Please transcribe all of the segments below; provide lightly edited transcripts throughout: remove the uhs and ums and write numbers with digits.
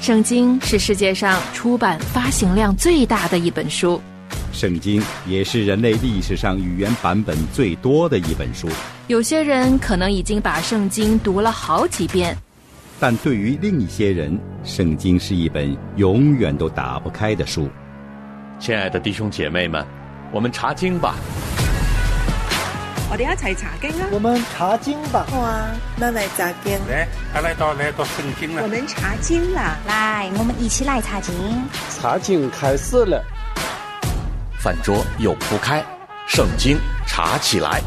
圣经是世界上出版发行量最大的一本书， 圣经也是人类历史上语言版本最多的一本书。 有些人可能已经把圣经读了好几遍， 但对于另一些人，圣经是一本永远都打不开的书。 亲爱的弟兄姐妹们，我们查经吧。 我哋一齊查經啊！ 我們查經吧。 哇，那來查經。 來到聖經了。 我們查經啦！ 來，我們一起來查經。 查經開始了。 飯桌又鋪開，聖經查起來。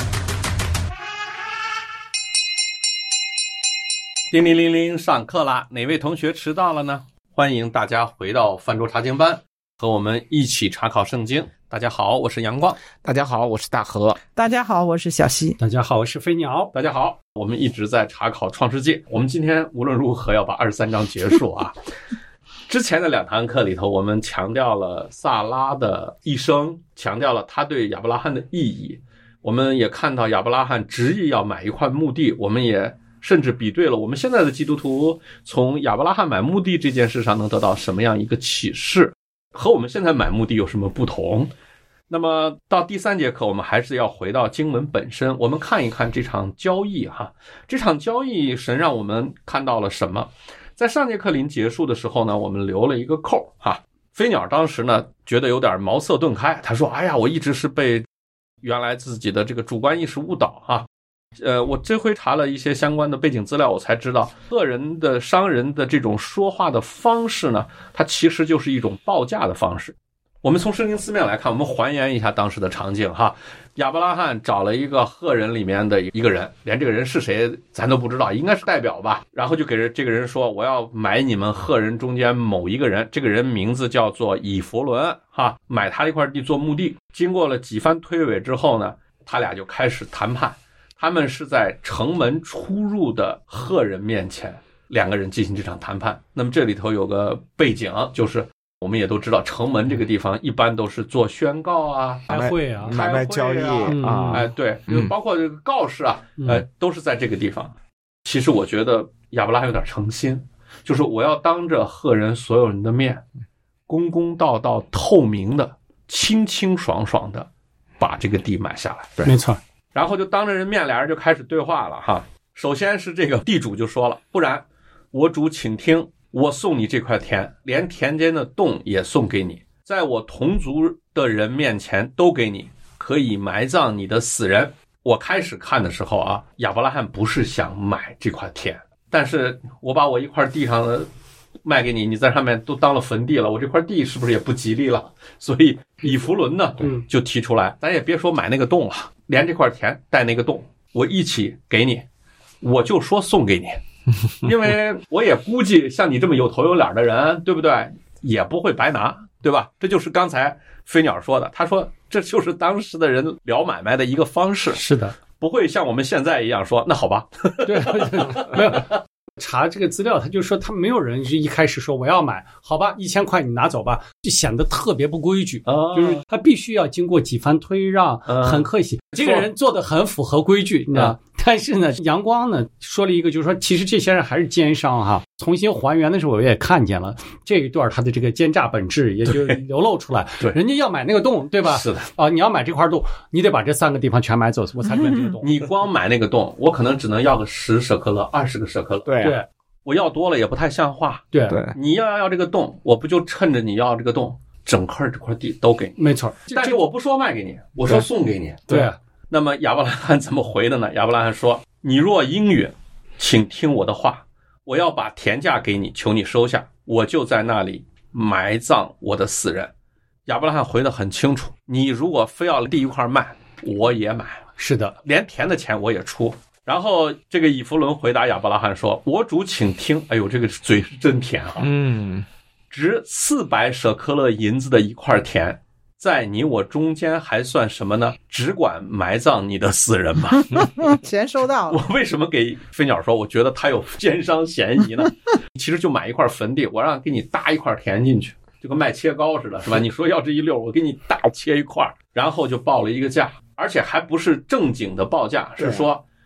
叮铃铃铃，上課啦！哪位同學遲到了呢？歡迎大家回到飯桌查經班，和我們一起查考聖經。大家好，我是陽光。 大家好，我是大河。 大家好，我是小溪。 大家好，我是飞鸟。 大家好，我们一直在查考创世纪，我们今天无论如何要把23章结束啊。之前的2堂课里头，我们强调了萨拉的一生，强调了他对亚伯拉罕的意义。我们也看到亚伯拉罕执意要买一块墓地，我们也甚至比对了我们现在的基督徒从亚伯拉罕买墓地这件事上能得到什么样一个启示，和我们现在买墓地有什么不同。那么到第3节课，我们还是要回到经文本身，我们看一看这场交易哈。这场交易神让我们看到了什么？在上节课临结束的时候呢，我们留了一个扣哈。飞鸟当时呢觉得有点茅塞顿开，他说：“哎呀，我一直是被原来自己的这个主观意识误导哈。我这回查了一些相关的背景资料，我才知道个人的商人的这种说话的方式呢，它其实就是一种报价的方式。”我们从圣经字面来看，我们还原一下当时的场景哈。亚伯拉罕找了一个赫人里面的一个人，连这个人是谁咱都不知道，应该是代表吧。然后就给这个人说，我要买你们赫人中间某一个人，这个人名字叫做以弗伦哈，买他一块地做墓地。经过了几番推诿之后呢，他俩就开始谈判。他们是在城门出入的赫人面前，两个人进行这场谈判。那么这里头有个背景，就是我们也都知道城门这个地方一般都是做宣告啊、 开会啊、 买卖交易啊， 哎，对，包括这个告示啊，都是在这个地方。其实我觉得亚伯拉罕有点诚心，就是我要当着赫人所有人的面，公公道道、透明的、清清爽爽的把这个地买下来。 对，没错。 然后就当着人面，俩人就开始对话了哈。首先是这个地主就说了，不然我主请听，我送你这块田，连田间的洞也送给你，在我同族的人面前都给你，可以埋葬你的死人。我开始看的时候啊，亚伯拉罕不是想买这块田，但是我把我一块地上的卖给你，你在上面都当了坟地了，我这块地是不是也不吉利了？所以以弗伦呢就提出来，咱也别说买那个洞了，连这块田带那个洞我一起给你，我就说送给你。因为我也估计像你这么有头有脸的人，对不对？也不会白拿，对吧？这就是刚才飞鸟说的，他说这就是当时的人聊买卖的一个方式。 是的， 不会像我们现在一样说那好吧。 对，没有查这个资料，他就说他没有人就一开始说我要买，好吧，1000块你拿走吧，就显得特别不规矩，就是他必须要经过几番推让，很客气。这个人做得很符合规矩，你知道。但是呢，阳光呢说了一个，就是说其实这些人还是奸商哈。重新还原的时候，我也看见了这一段他的这个奸诈本质也就流露出来。 对， 人家要买那个洞，对吧？ 是的啊，你要买这块洞，你得把这3个地方全买走，我才赚这个洞。 你光买那个洞，我可能只能要个10舍克勒、20个舍克勒。 对， 我要多了也不太像话。 对， 你要这个洞，我不就趁着你要这个洞，整块这块地都给你。 没错， 但是我不说卖给你，我说送给你。 对。 那么亚伯拉罕怎么回的呢？亚伯拉罕说，你若应允，请听我的话，我要把田价给你，求你收下，我就在那里埋葬我的死人。亚伯拉罕回得很清楚，你如果非要地一块卖，我也买。 是的， 连田的钱我也出。然后这个以弗伦回答亚伯拉罕说，我主请听。哎呦，这个嘴是真甜啊。值400舍克勒银子的一块田，在你我中间还算什么呢？只管埋葬你的死人吧。 钱收到了。 我为什么给飞鸟说我觉得他有奸商嫌疑呢？其实就买一块坟地，我让给你搭一块田进去，就跟卖切糕似的，是吧？你说要这一溜，我给你大切一块，然后就报了一个价，而且还不是正经的报价，是说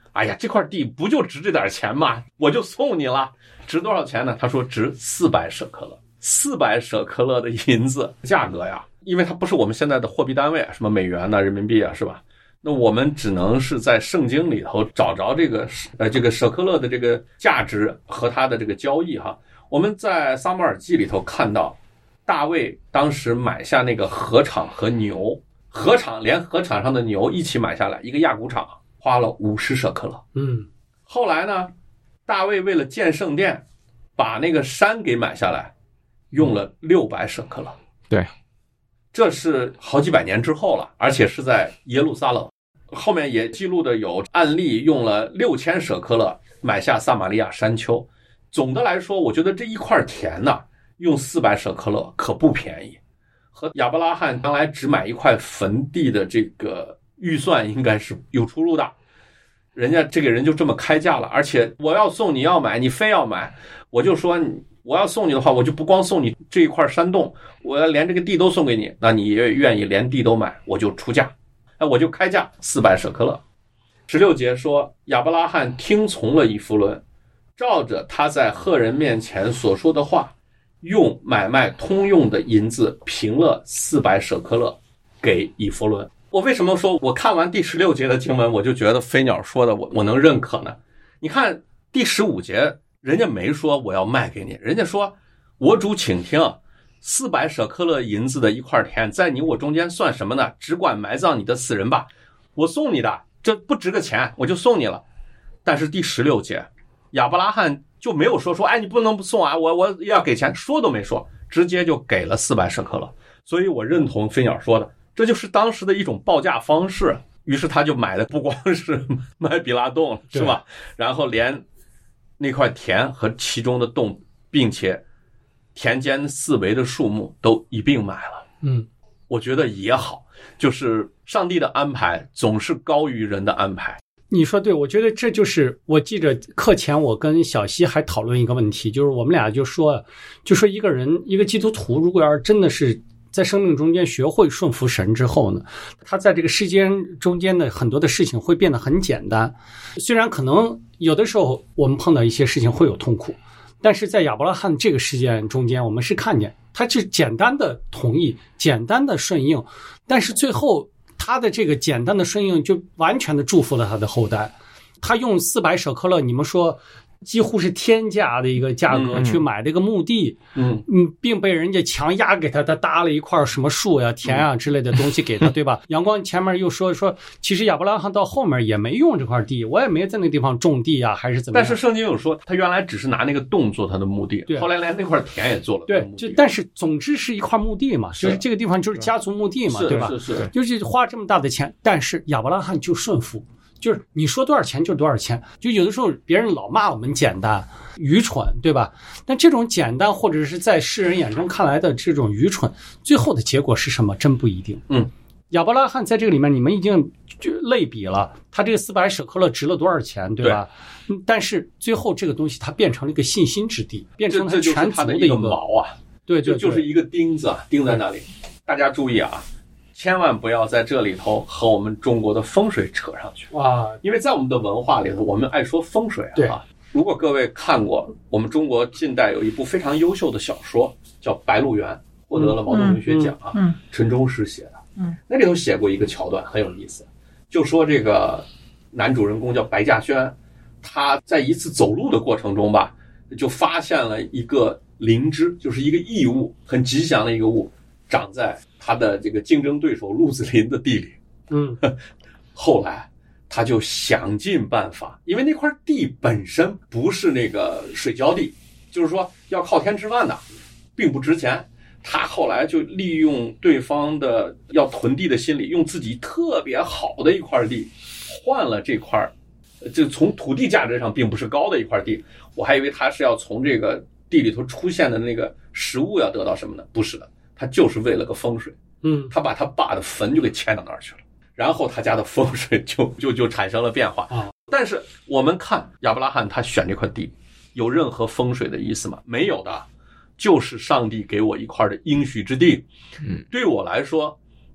哎呀，这块地不就值这点钱吗？我就送你了。值多少钱呢？他说值400舍克勒。400舍克勒的银子价格呀，因为它不是我们现在的货币单位，什么美元呐、人民币啊，是吧？那我们只能是在圣经里头找着这个舍克勒的这个价值和它的这个交易哈。我们在撒母耳记里头看到，大卫当时买下那个禾场和牛，连禾场上的牛一起买下来，一个亚谷场花了50舍克勒。后来呢，大卫为了建圣殿，把那个山给买下来，用了600舍克勒。 对， 这是好几百年之后了，而且是在耶路撒冷。后面也记录的有案例用了6000舍克勒买下撒玛利亚山丘。总的来说，我觉得这一块田呢，用400舍克勒可不便宜，和亚伯拉罕将来只买一块坟地的这个预算应该是有出入的。人家这个人就这么开价了，而且我要送你要买，你非要买，我就说我要送你的话，我就不光送你这一块山洞，我要连这个地都送给你，那你也愿意连地都买，我就出价，我就开价400舍克勒。16节说，亚伯拉罕听从了以弗伦，照着他在赫人面前所说的话，用买卖通用的银子平了400舍克勒给以弗伦。我为什么说我看完第16节的经文，我就觉得飞鸟说的我能认可呢？你看第15节，人家没说我要卖给你，人家说我主请听，400舍克勒银子的一块田，在你我中间算什么呢？只管埋葬你的死人吧，我送你的，这不值个钱，我就送你了。但是第16节，亚伯拉罕就没有说哎，你不能不送啊，我要给钱，说都没说，直接就给了400舍克勒。所以我认同飞鸟说的，这就是当时的一种报价方式。于是他就买的不光是麦比拉洞，是吧？然后连那块田和其中的洞，并且田间四围的树木都一并买了。我觉得也好，就是上帝的安排总是高于人的安排。 你说对，我觉得这就是我记着课前我跟小西还讨论一个问题，就是我们俩就说一个人一个基督徒，如果要是真的是在生命中间学会顺服神之后呢，他在这个世间中间的很多的事情会变得很简单。虽然可能有的时候我们碰到一些事情会有痛苦，但是在亚伯拉罕这个事件中间，我们是看见他是简单的同意，简单的顺应，但是最后他的这个简单的顺应就完全的祝福了他的后代。他用400舍克勒，你们说几乎是天价的一个价格去买这个墓地，并被人家强压给他搭了一块什么树呀、田啊之类的东西给他，对吧？阳光前面又说，其实亚伯拉罕到后面也没用这块地，我也没在那个地方种地啊，还是怎么样？ 但是圣经有说，他原来只是拿那个洞做他的墓地，后来连那块田也做了。 对，但是总之是一块墓地嘛，就是这个地方就是家族墓地嘛，对吧？ 是， 就是花这么大的钱，但是亚伯拉罕就顺服。就是你说多少钱就多少钱，就有的时候别人老骂我们简单愚蠢，对吧？但这种简单或者是在世人眼中看来的这种愚蠢，最后的结果是什么真不一定。亚伯拉罕在这个里面你们已经就类比了，他这个400舍克勒值了多少钱，对吧？但是最后这个东西它变成了一个信心之地，变成了全族的一个锚啊，对，就是一个钉子钉在那里。大家注意啊，千万不要在这里头和我们中国的风水扯上去啊！因为在我们的文化里头，我们爱说风水啊。如果各位看过我们中国近代有一部非常优秀的小说叫《白鹿原》，获得了茅盾文学奖啊，陈忠实写的。那里头写过一个桥段很有意思，就说这个男主人公叫白嘉轩，他在一次走路的过程中吧，就发现了一个灵芝，就是一个异物，很吉祥的一个物，长在他的这个竞争对手陆子霖的地里。后来他就想尽办法，因为那块地本身不是那个水浇地，就是说要靠天吃饭的，并不值钱。他后来就利用对方的要囤地的心理，用自己特别好的一块地换了这块，就从土地价值上并不是高的一块地。我还以为他是要从这个地里头出现的那个食物要得到什么呢？不是的，他就是为了个风水。他把他爸的坟就给迁到那儿去了，然后他家的风水就产生了变化。但是我们看亚伯拉罕他选这块地有任何风水的意思吗？没有的，就是上帝给我一块的应许之地。对我来说，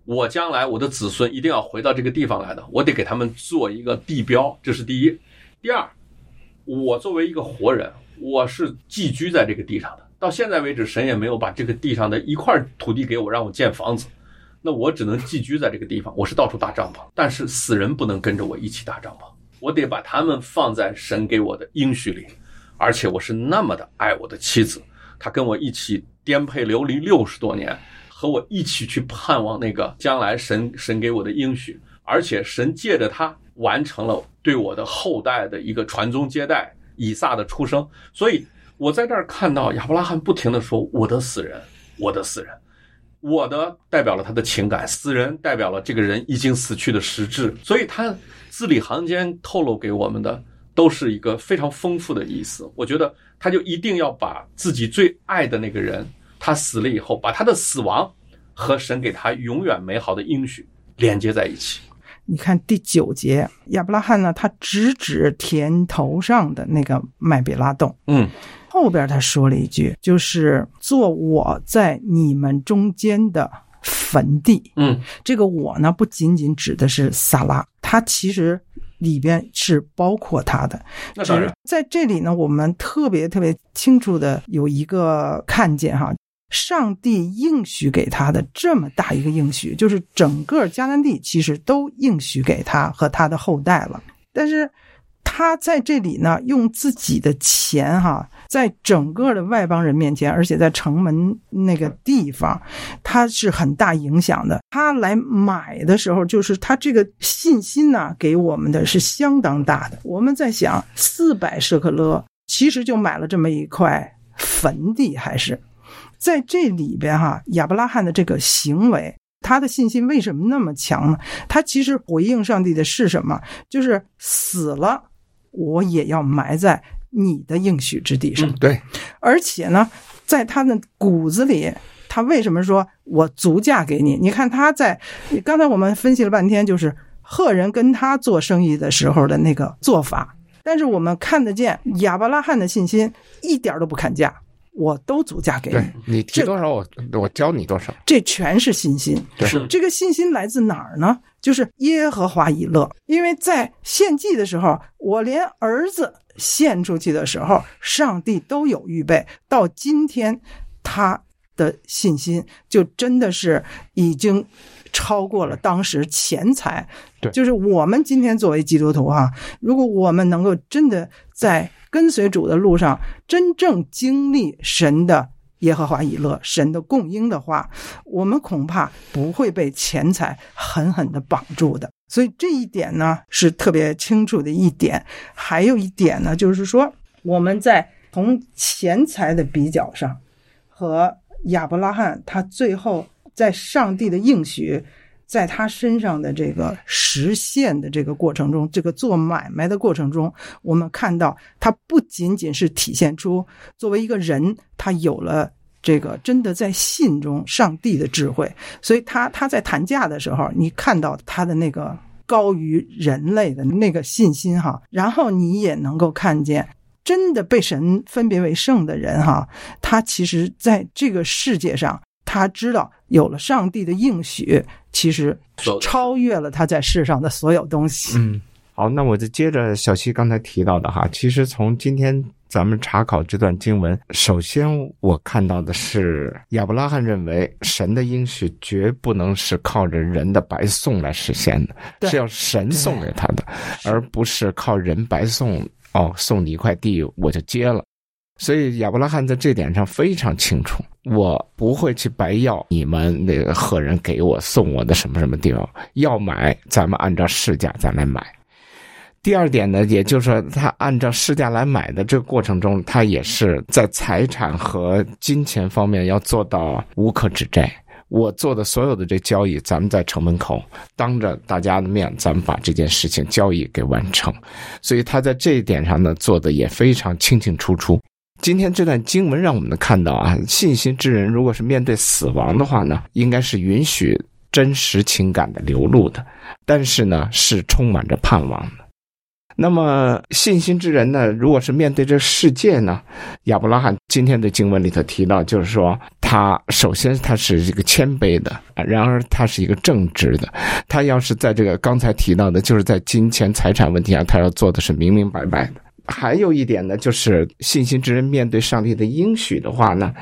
我将来我的子孙一定要回到这个地方来的，我得给他们做一个地标，这是第一。第二，我作为一个活人，我是寄居在这个地上的，到现在为止神也没有把这个地上的一块土地给我让我建房子，那我只能寄居在这个地方，我是到处搭帐篷，但是死人不能跟着我一起搭帐篷，我得把他们放在神给我的应许里，而且我是那么的爱我的妻子，她跟我一起颠沛流离60多年，和我一起去盼望那个将来神给我的应许，而且神借着他完成了对我的后代的一个传宗接代，以撒的出生。所以我在这儿看到亚伯拉罕不停地说我的死人，我的死人，我的代表了他的情感，死人代表了这个人已经死去的实质，所以他字里行间透露给我们的都是一个非常丰富的意思。我觉得他就一定要把自己最爱的那个人，他死了以后，把他的死亡和神给他永远美好的应许连接在一起。 你看第9节，亚伯拉罕呢，他直指田头上的那个麦比拉洞。后边他说了一句，就是做我在你们中间的坟地。这个我呢，不仅仅指的是撒拉，他其实里边是包括他的。 那当然， 在这里呢，我们特别清楚的有一个看见哈，上帝应许给他的这么大一个应许，就是整个迦南地其实都应许给他和他的后代了。但是他在这里呢，用自己的钱哈，在整个的外邦人面前，而且在城门那个地方，他是很大影响的。他来买的时候，就是他这个信心呢，给我们的是相当大的。我们在想400舍客勒，其实就买了这么一块坟地，还是在这里边哈，亚伯拉罕的这个行为，他的信心为什么那么强呢？他其实回应上帝的是什么？就是死了，我也要埋在你的应许之地上。 对。 而且呢，在他的骨子里，他为什么说我足嫁给你？你看他在刚才我们分析了半天，就是赫人跟他做生意的时候的那个做法，但是我们看得见亚伯拉罕的信心一点都不砍价。我都足嫁给你， 对，你提多少我教你多少， 这全是信心。 是这个信心来自哪儿呢？就是耶和华以勒。因为在献祭的时候，我连儿子献出去的时候，上帝都有预备。到今天，他的信心就真的是已经超过了当时钱财。 对， 就是我们今天作为基督徒哈，如果我们能够真的在跟随主的路上真正经历神的耶和华以勒，神的供应的话，我们恐怕不会被钱财狠狠地绑住的。所以这一点呢是特别清楚的一点。还有一点呢，就是说我们在从钱财的比较上，和亚伯拉罕他最后在上帝的应许在他身上的这个实现的这个过程中，这个做买卖的过程中，我们看到他不仅仅是体现出作为一个人，他有了这个真的在信中上帝的智慧，所以他在谈价的时候，你看到他的那个高于人类的那个信心哈，然后你也能够看见真的被神分别为圣的人哈，他其实在这个世界上，他知道有了上帝的应许，其实超越了他在世上的所有东西。 好，那我就接着小西刚才提到的哈，其实从今天咱们查考这段经文，首先我看到的是亚伯拉罕认为神的应许绝不能是靠着人的白送来实现的，是要神送给他的，而不是靠人白送，送你一块地我就接了。所以亚伯拉罕在这点上非常清楚，我不会去白要你们那个赫人给我送我的什么什么地方，要买咱们按照市价再来买。第二点呢，也就是说他按照市价来买的这个过程中，他也是在财产和金钱方面要做到无可指摘。我做的所有的这交易，咱们在城门口当着大家的面，咱们把这件事情交易给完成。所以他在这一点上呢，做的也非常清清楚楚。今天这段经文让我们看到啊，信心之人如果是面对死亡的话呢，应该是允许真实情感的流露的，但是呢是充满着盼望的。那么信心之人呢，如果是面对这世界呢，亚伯拉罕今天的经文里头提到，就是说他首先他是一个谦卑的，然而他是一个正直的。他要是在这个刚才提到的，就是在金钱财产问题上，他要做的是明明白白的。还有一点呢，就是信心之人面对上帝的应许的话呢，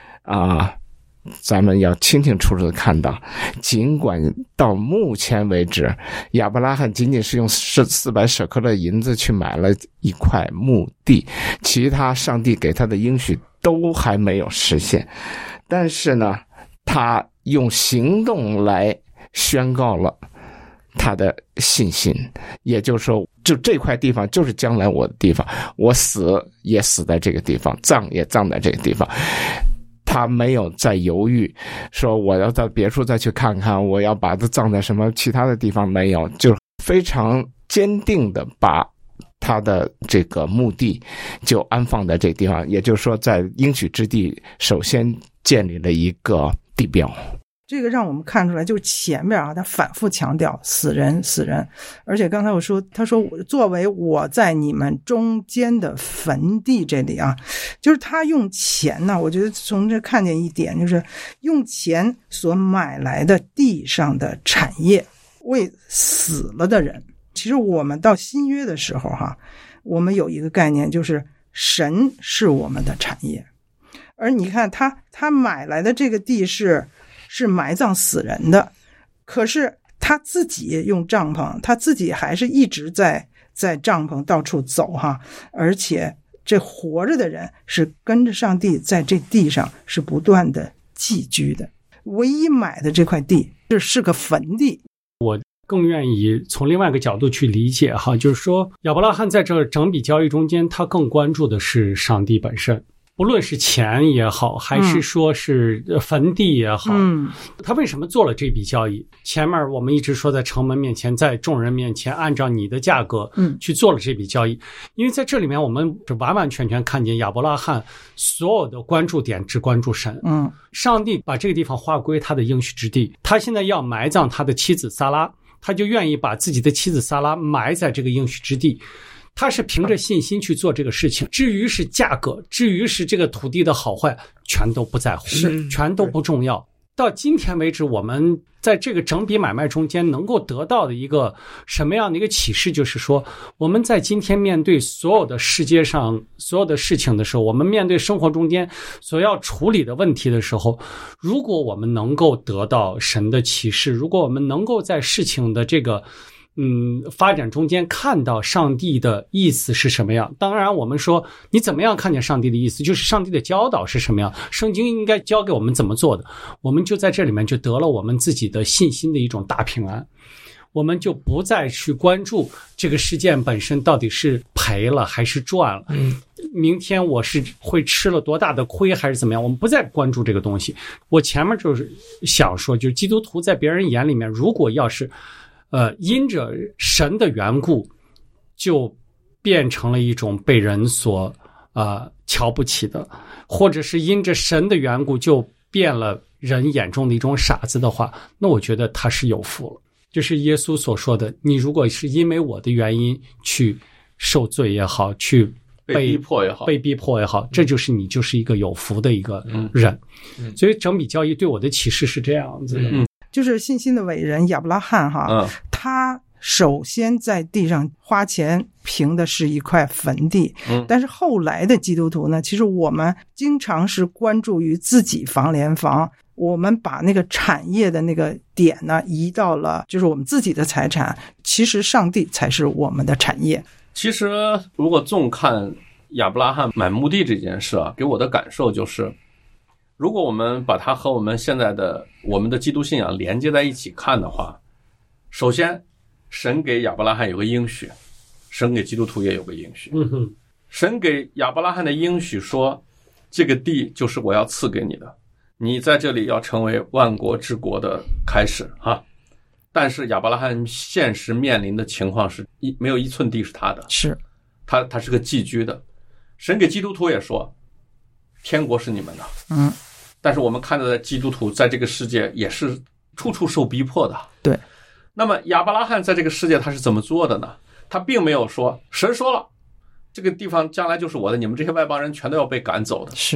咱们要清清楚楚的看到，尽管到目前为止，亚伯拉罕仅仅是用400舍客勒银子去买了一块墓地，其他上帝给他的应许都还没有实现。但是呢，他用行动来宣告了他的信心，也就是说，就这块地方就是将来我的地方，我死也死在这个地方，葬也葬在这个地方。他没有再犹豫，说我要到别处再去看看，我要把它葬在什么其他的地方，没有，就非常坚定的把他的这个墓地就安放在这个地方，也就是说，在应许之地首先建立了一个地标。 这个让我们看出来，就是前面他反复强调死人，而且刚才他说作为我在你们中间的坟地这里就是他用钱呢，我觉得从这看见一点，就是用钱所买来的地上的产业为死了的人。其实我们到新约的时候我们有一个概念，就是神是我们的产业，而你看他买来的这个地是埋葬死人的，可是他自己用帐篷，他自己还是一直在帐篷到处走而且这活着的人是跟着上帝在这地上是不断的寄居的。唯一买的这块地是个坟地。 我更愿意从另外一个角度去理解就是说亚伯拉罕在这整笔交易中间，他更关注的是上帝本身。不论是钱也好，还是说是坟地也好，他为什么做了这笔交易？前面我们一直说在城门面前，在众人面前，按照你的价格去做了这笔交易。因为在这里面我们完完全全看见亚伯拉罕所有的关注点只关注神。上帝把这个地方划归他的应许之地，他现在要埋葬他的妻子撒拉，他就愿意把自己的妻子撒拉埋在这个应许之地。他是凭着信心去做这个事情，至于是价格，至于是这个土地的好坏，全都不在乎，全都不重要。到今天为止，我们在这个整笔买卖中间能够得到的一个什么样的一个启示，就是说我们在今天面对所有的世界上所有的事情的时候，我们面对生活中间所要处理的问题的时候，如果我们能够得到神的启示，如果我们能够在事情的这个发展中间看到上帝的意思是什么样。当然我们说你怎么样看见上帝的意思，就是上帝的教导是什么样，圣经应该教给我们怎么做的，我们就在这里面就得了我们自己的信心的一种大平安。我们就不再去关注这个事件本身到底是赔了还是赚了，明天我是会吃了多大的亏还是怎么样，我们不再关注这个东西。我前面就是想说，就是基督徒在别人眼里面，如果要是因着神的缘故，就变成了一种被人所瞧不起的，或者是因着神的缘故就变了人眼中的一种傻子的话，那我觉得他是有福了。就是耶稣所说的，你如果是因为我的原因去受罪也好，去被逼迫也好，这就是你就是一个有福的一个人。所以整笔交易对我的启示是这样子的。 就是信心的伟人亚伯拉罕他首先在地上花钱凭的是一块坟地，但是后来的基督徒呢，其实我们经常是关注于自己房连房，我们把那个产业的那个点呢移到了就是我们自己的财产，其实上帝才是我们的产业。 其实如果纵看亚伯拉罕买墓地这件事给我的感受就是，如果我们把它和我们现在的我们的基督信仰连接在一起看的话，首先神给亚伯拉罕有个应许，神给基督徒也有个应许。神给亚伯拉罕的应许说，这个地就是我要赐给你的，你在这里要成为万国之国的开始但是亚伯拉罕现实面临的情况是没有一寸地是他的， 是他是个寄居的。神给基督徒也说，天国是你们的。但是我们看到的基督徒在这个世界也是处处受逼迫的。 对。 那么亚伯拉罕在这个世界他是怎么做的呢？他并没有说神说了这个地方将来就是我的，你们这些外邦人全都要被赶走的。 是。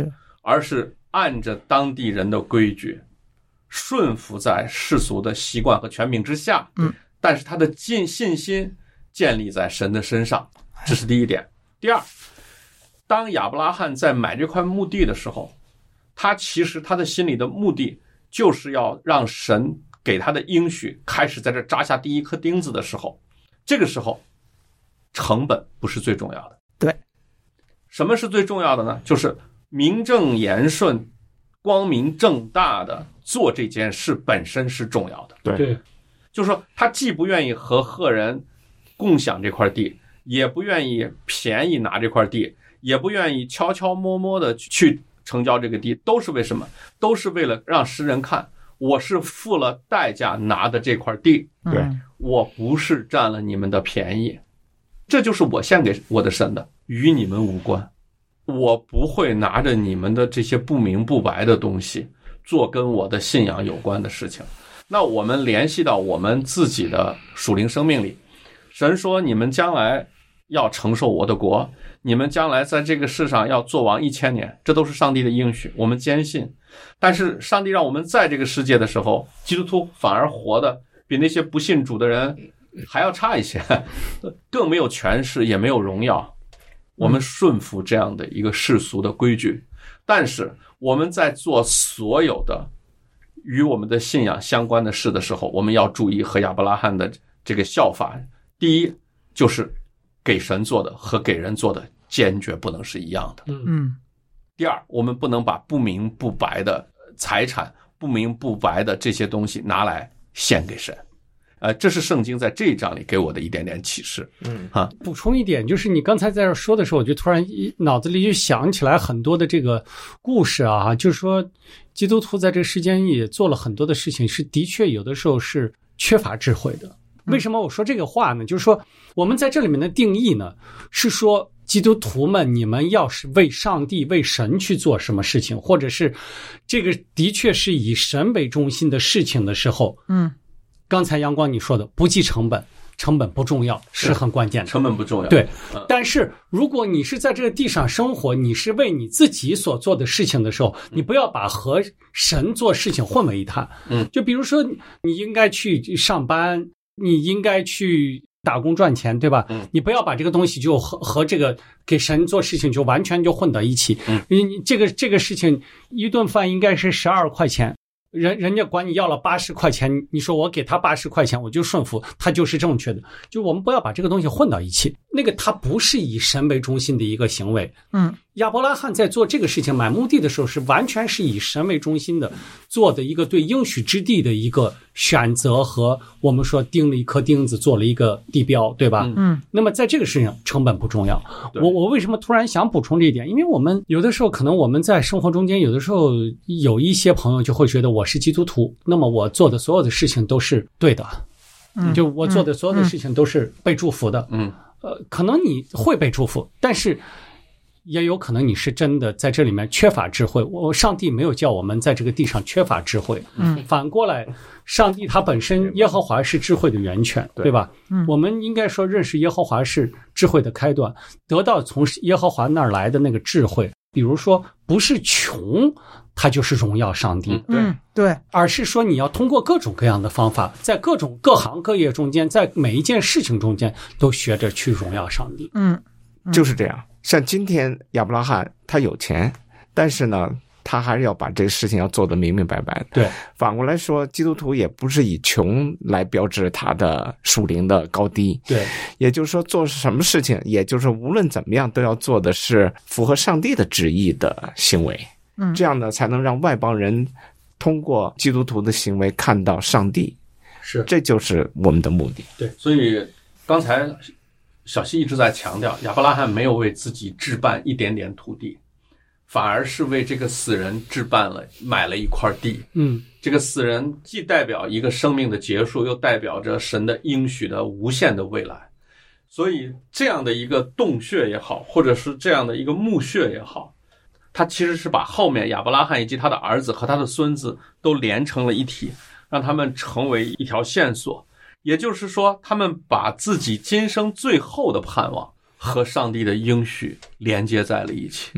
而是按着当地人的规矩，顺服在世俗的习惯和权柄之下。但是他的信心建立在神的身上，这是第一点。第二，当亚伯拉罕在买这块墓地的时候，他其实他的心里的目的就是要让神给他的应许开始在这扎下第一颗钉子的时候，这个时候成本不是最重要的。 对，什么是最重要的呢？就是名正言顺、光明正大的做这件事本身是重要的。 对， 就是说他既不愿意和赫人共享这块地，也不愿意便宜拿这块地，也不愿意悄悄摸摸的去成交这个地，都是为什么？都是为了让世人看我是付了代价拿的这块地， 对， 我不是占了你们的便宜，这就是我献给我的神的，与你们无关。我不会拿着你们的这些不明不白的东西做跟我的信仰有关的事情。那我们联系到我们自己的属灵生命里，神说你们将来要承受我的国，你们将来在这个世上要做王1000年，这都是上帝的应许，我们坚信。但是上帝让我们在这个世界的时候，基督徒反而活的比那些不信主的人还要差一些，更没有权势，也没有荣耀。我们顺服这样的一个世俗的规矩，但是我们在做所有的与我们的信仰相关的事的时候，我们要注意和亚伯拉罕的这个效法。第一，就是给神做的和给人做的坚决不能是一样的。第二，我们不能把不明不白的财产、不明不白的这些东西拿来献给神。这是圣经在这一章里给我的一点点启示。 补充一点，就是你刚才在这说的时候，我就突然脑子里就想起来很多的这个故事啊，就是说基督徒在这个世间也做了很多的事情，是的确有的时候是缺乏智慧的。为什么我说这个话呢？就是说我们在这里面的定义呢，是说基督徒们，你们要是为上帝、为神去做什么事情，或者是这个的确是以神为中心的事情的时候，刚才阳光你说的不计成本，成本不重要，是很关键的。 成本不重要， 对。但是如果你是在这个地上生活，你是为你自己所做的事情的时候，你不要把和神做事情混为一谈。就比如说你应该去上班，你应该去打工赚钱，对吧？你不要把这个东西就和这个给神做事情就完全就混到一起。这个事情一顿饭应该是12块钱。人家管你要了80块钱，你说我给他80块钱，我就顺服，他就是正确的。就我们不要把这个东西混到一起，那个他不是以神为中心的一个行为。亚伯拉罕在做这个事情买墓地的时候，是完全是以神为中心的做的一个对应许之地的一个选择，和我们说钉了一颗钉子做了一个地标，对吧？那么在这个事情成本不重要。我为什么突然想补充这一点？因为我们有的时候可能我们在生活中间，有的时候有一些朋友就会觉得我是基督徒，那么我做的所有的事情都是对的，就我做的所有的事情都是被祝福的。可能你会被祝福，但是也有可能你是真的在这里面缺乏智慧。上帝没有叫我们在这个地上缺乏智慧，反过来上帝他本身耶和华是智慧的源泉，对吧？我们应该说认识耶和华是智慧的开端，得到从耶和华那儿来的那个智慧，比如说不是穷它就是荣耀上帝， 对， 而是说你要通过各种各样的方法，在各行各业中间，在每一件事情中间都学着去荣耀上帝。 就是这样。像今天亚伯拉罕他有钱，但是呢他还是要把这个事情要做得明明白白的。 对， 反过来说，基督徒也不是以穷来标志他的属灵的高低。 对， 也就是说做什么事情，也就是无论怎么样都要做的是符合上帝的旨意的行为。这样呢才能让外邦人通过基督徒的行为看到上帝。 是， 这就是我们的目的。 对，所以刚才小西一直在强调，亚伯拉罕没有为自己置办一点点土地，反而是为这个死人置办了买了一块地。这个死人既代表一个生命的结束，又代表着神的应许的无限的未来。所以这样的一个洞穴也好，或者是这样的一个墓穴也好，他其实是把后面亚伯拉罕以及他的儿子和他的孙子都连成了一体，让他们成为一条线索。也就是说，他们把自己今生最后的盼望和上帝的应许连接在了一起。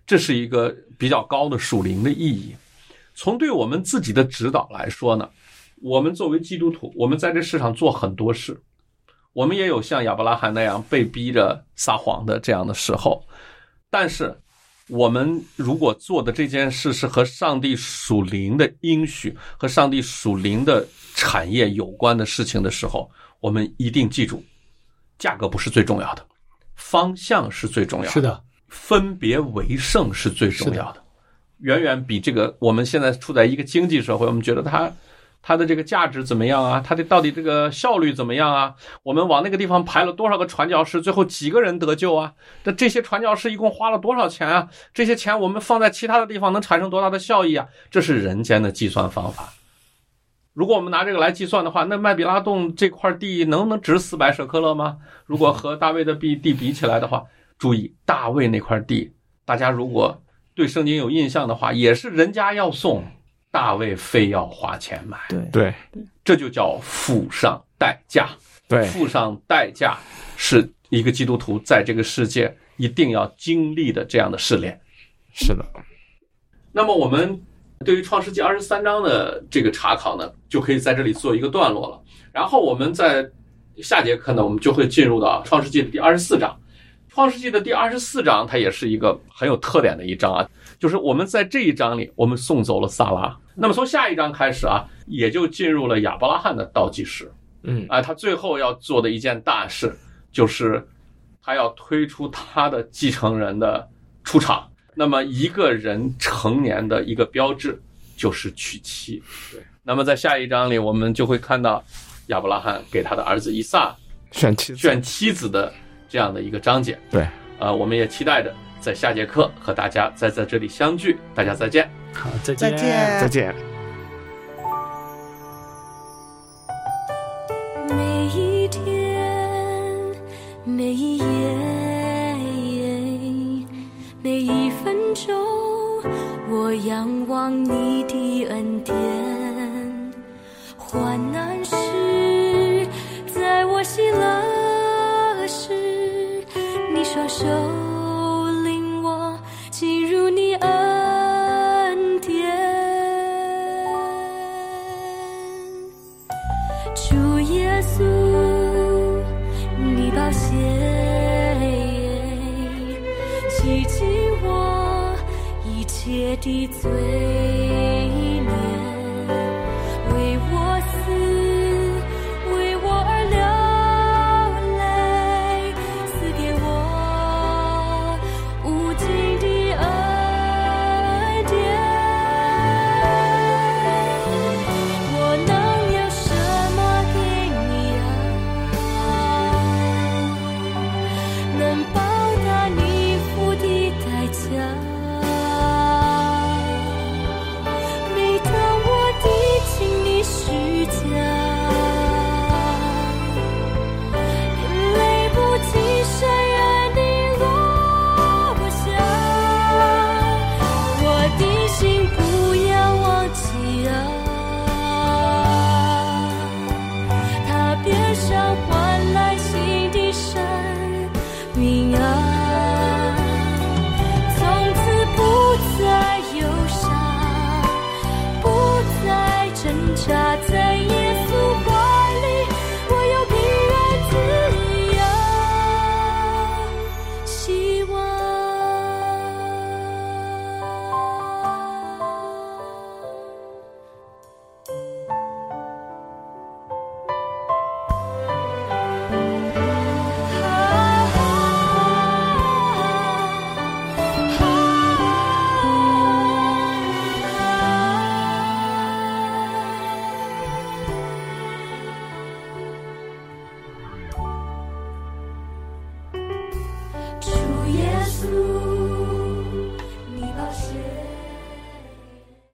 这是一个比较高的属灵的意义。从对我们自己的指导来说呢，我们作为基督徒，我们在这世上做很多事，我们也有像亚伯拉罕那样被逼着撒谎的这样的时候，但是我们如果做的这件事是和上帝属灵的应许和上帝属灵的产业有关的事情的时候，我们一定记住，价格不是最重要的，方向是最重要的， 是的， 分别为圣是最重要的，远远比这个我们现在处在一个经济社会，我们觉得它的这个价值怎么样啊，它的到底这个效率怎么样啊，我们往那个地方排了多少个传教士，最后几个人得救啊，这些传教士一共花了多少钱啊，这些钱我们放在其他的地方能产生多大的效益啊，这是人间的计算方法。如果我们拿这个来计算的话，那麦比拉洞这块地能不能值400舍克勒吗？如果和大卫的地比起来的话，注意大卫那块地，大家如果对圣经有印象的话，也是人家要送，大卫非要花钱买。 对， 这就叫付上代价。 对， 付上代价是一个基督徒在这个世界一定要经历的这样的试炼。 是的。 那么我们对于创世纪23章的这个查考呢，就可以在这里做一个段落了。然后我们在下节课呢，我们就会进入到创世纪的第24章。创世纪的第24章它也是一个很有特点的一章啊，就是我们在这一章里我们送走了撒拉，那么从下一章开始啊，也就进入了亚伯拉罕的倒计时。他最后要做的一件大事就是他要推出他的继承人的出场。那么一个人成年的一个标志就是娶妻。对，那么在下一章里我们就会看到亚伯拉罕给他的儿子以撒选妻子的这样的一个章节。 对， 我们也期待着在下节课和大家再在这里相聚。大家再见。 好，再见。 再见。 每一天，每一夜，每一分钟，我仰望你的恩典。患难时，在我喜乐时，你双手领我进入你恩典。主耶稣，你宝血洗净我一切的罪。